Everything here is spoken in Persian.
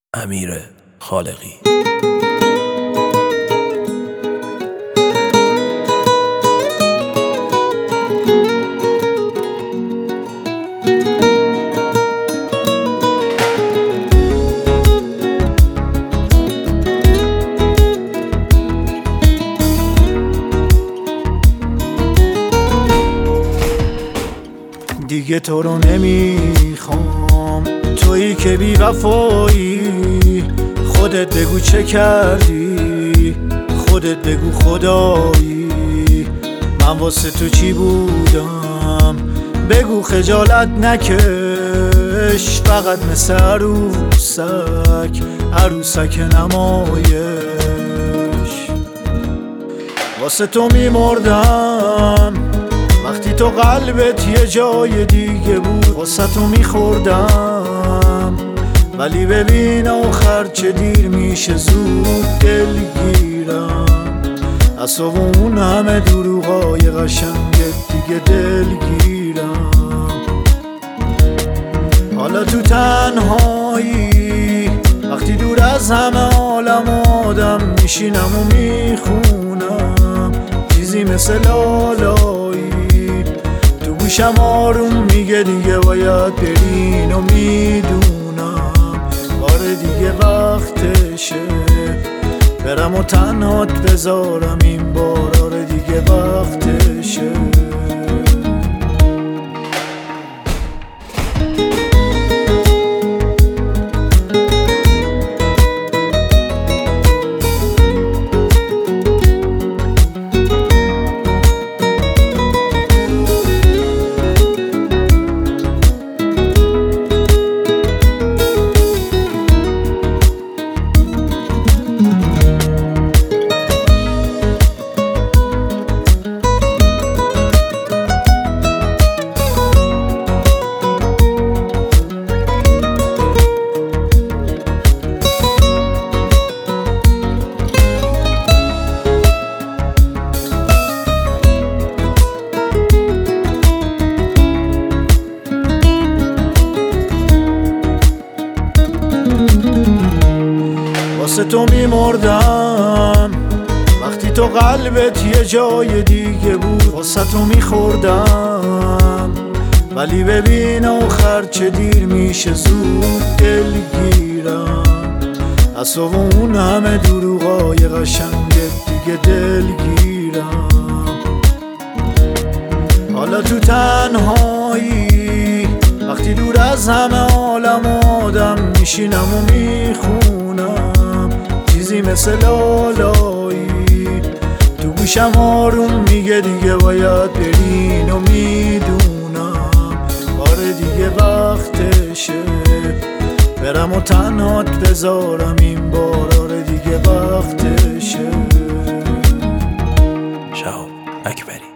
امیر خالقی. دیگه تو رو نمیخوام، تویی که بی وفایی. خودت بگو چه کردی، خودت بگو خدایی. من واسه تو چی بودم، بگو خجالت نکش. فقط مثل عروسک نمایش. واسه تو میمردم وقتی تو قلبت یه جای دیگه بود. واسه تو میخوردم ولی ببین آخر چه دیر میشه، زود دلگیرم. از اون همه دروغای قشنگت دیگه دلگیرم. حالا تو تنهایی وقتی دور از همه عالم آدم میشینم و میخونم چیزی مثل لالایی. تو گوشم آروم میگه دیگه باید برین و میدونم آره دیگه وقتشه برم و تنهات بذارم این بار. آره دیگه وقتشه. واسه تو میمردم وقتی تو قلبت یه جای دیگه بود. واسه تو میخوردم ولی ببین آخر چه دیر میشه، زود دلگیرم. از اون همه دروغای قشنگت دیگه دلگیرم. حالا تو تنهایی وقتی دور از همه عالم آدم میشینم و میخونم چیزی مثل لالایی. تو گوشم آروم میگه دیگه باید برین و میدونم آره دیگه وقتشه برم و تنهات بذارم این بار. آره دیگه وقتشه. شهاب اکبری.